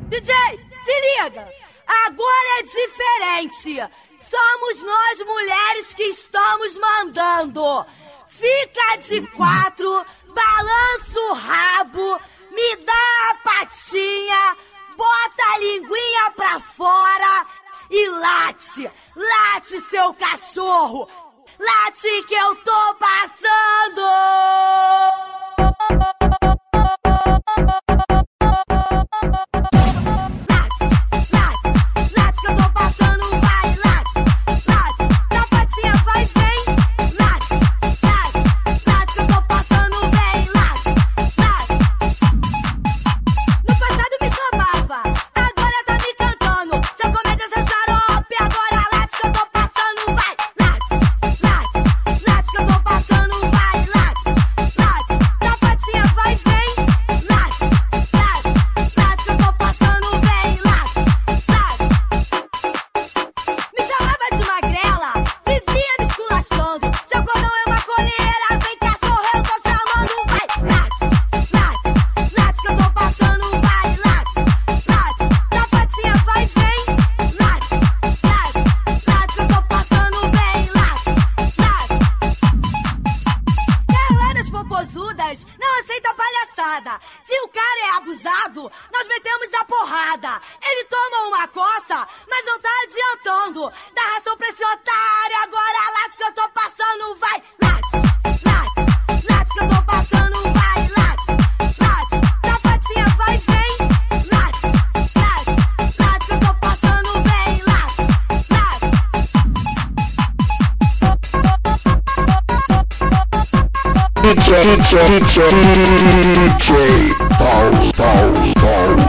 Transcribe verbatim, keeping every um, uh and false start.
D J, se liga! Agora é diferente! Somos nós mulheres que estamos mandando! Fica de quatro, balança o rabo, me dá a patinha, bota a linguinha pra fora e late! Late, seu cachorro! Late que eu tô passando! Não aceita palhaçada. Se o cara é abusado, nós metemos a porrada. Ele toma uma coça, mas não tá adiantando. Dá ração pra esse otário, agora late que eu tô passando, vai. Late, late, late que eu tô passando, vai. Late, late, da patinha vai, vem. Late, late, late que eu tô passando, vem. Late, late. D J, D J, D J, Paulo, Paulo, Paulo.